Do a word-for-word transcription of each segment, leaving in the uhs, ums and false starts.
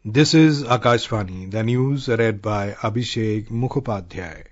This is Akashvani, the news read by Abhishek Mukhopadhyay.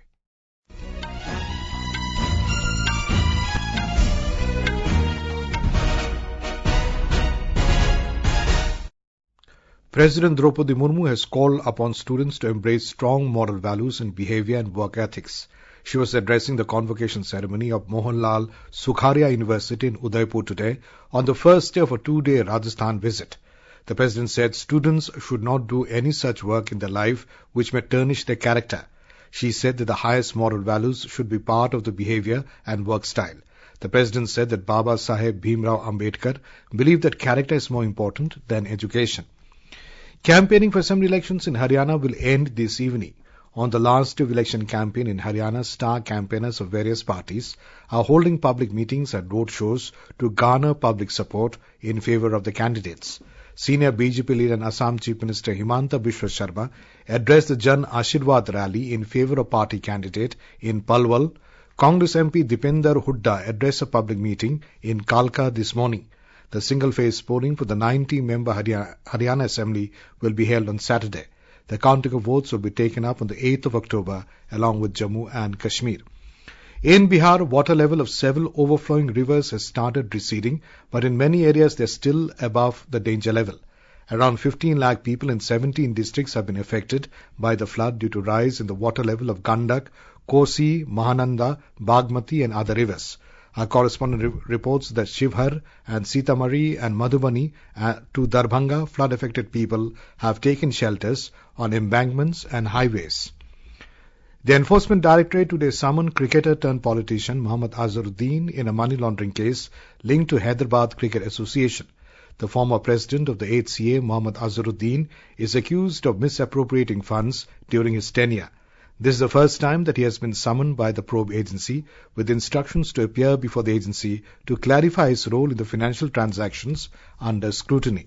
President Draupadi Murmu has called upon students to embrace strong moral values in behavior and work ethics. She was addressing the convocation ceremony of Mohanlal Sukharia University in Udaipur today on the first day of a two-day Rajasthan visit. The President said students should not do any such work in their life which may tarnish their character. She said that the highest moral values should be part of the behavior and work style. The President said that Baba Saheb Bhimrao Ambedkar believed that character is more important than education. Campaigning for assembly elections in Haryana will end this evening. On the last day of election campaign in Haryana, star campaigners of various parties are holding public meetings and road shows to garner public support in favor of the candidates. Senior B J P leader and Assam Chief Minister Himanta Biswa Sharma addressed the Jan Ashirwad rally in favor of party candidate in Palwal. Congress M P Dipender Hooda addressed a public meeting in Kalka this morning. The single-phase polling for the ninety-member Haryana Assembly will be held on Saturday. The counting of votes will be taken up on the eighth of October along with Jammu and Kashmir. In Bihar, water level of several overflowing rivers has started receding, but in many areas they are still above the danger level. Around fifteen lakh people in seventeen districts have been affected by the flood due to rise in the water level of Gandak, Kosi, Mahananda, Bagmati and other rivers. Our correspondent re- reports that Shivhar and Sitamarhi and Madhubani uh, to Darbhanga flood-affected people have taken shelters on embankments and highways. The Enforcement Directorate today summoned cricketer turned politician Mohammad Azharuddin in a money laundering case linked to Hyderabad Cricket Association. The former president of the H C A, Mohammad Azharuddin, is accused of misappropriating funds during his tenure. This is the first time that he has been summoned by the probe agency with instructions to appear before the agency to clarify his role in the financial transactions under scrutiny.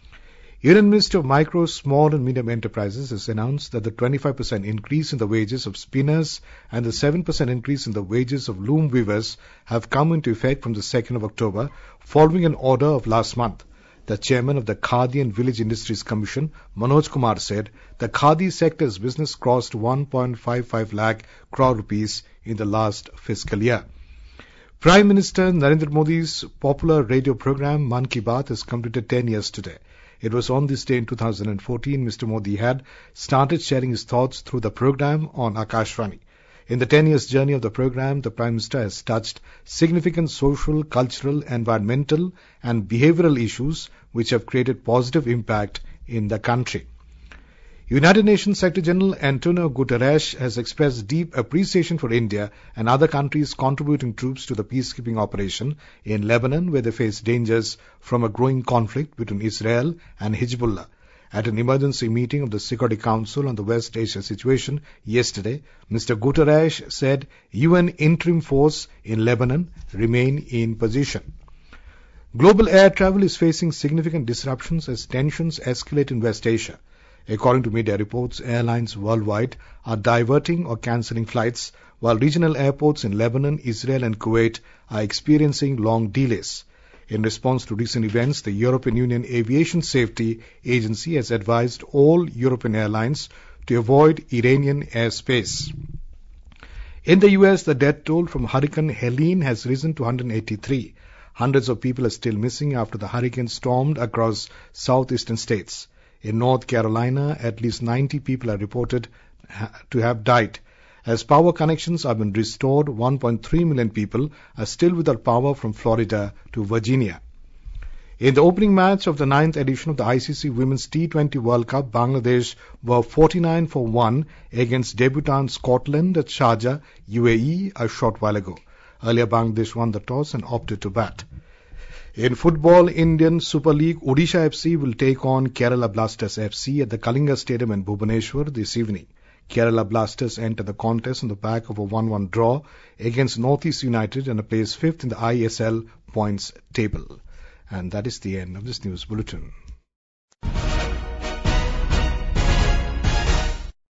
Union Ministry of Micro, Small and Medium Enterprises has announced that the twenty-five percent increase in the wages of spinners and the seven percent increase in the wages of loom weavers have come into effect from the second of October, following an order of last month. The chairman of the Khadi and Village Industries Commission, Manoj Kumar, said the Khadi sector's business crossed one point five five lakh crore rupees in the last fiscal year. Prime Minister Narendra Modi's popular radio program Man Ki Baat has completed ten years today. It was on this day in two thousand fourteen Mister Modi had started sharing his thoughts through the program on Akashvani. In the ten years journey of the program, the Prime Minister has touched significant social, cultural, environmental and behavioral issues which have created positive impact in the country. United Nations Secretary General Antonio Guterres has expressed deep appreciation for India and other countries contributing troops to the peacekeeping operation in Lebanon, where they face dangers from a growing conflict between Israel and Hezbollah. At an emergency meeting of the Security Council on the West Asia situation yesterday, Mister Guterres said U N interim force in Lebanon remain in position. Global air travel is facing significant disruptions as tensions escalate in West Asia. According to media reports, airlines worldwide are diverting or cancelling flights, while regional airports in Lebanon, Israel and Kuwait are experiencing long delays. In response to recent events, the European Union Aviation Safety Agency has advised all European airlines to avoid Iranian airspace. In the U S, the death toll from Hurricane Helene has risen to one hundred eighty-three. Hundreds of people are still missing after the hurricane stormed across southeastern states. In North Carolina, at least ninety people are reported to have died. As power connections have been restored, one point three million people are still without power from Florida to Virginia. In the opening match of the ninth edition of the I C C Women's T twenty World Cup, Bangladesh were forty-nine for one against debutant Scotland at Sharjah, U A E, a short while ago. Earlier, Bangladesh won the toss and opted to bat. In football, Indian Super League, Odisha F C will take on Kerala Blasters F C at the Kalinga Stadium in Bhubaneswar this evening. Kerala Blasters enter the contest on the back of a one one draw against Northeast United and are placed fifth in the I S L points table. And that is the end of this news bulletin.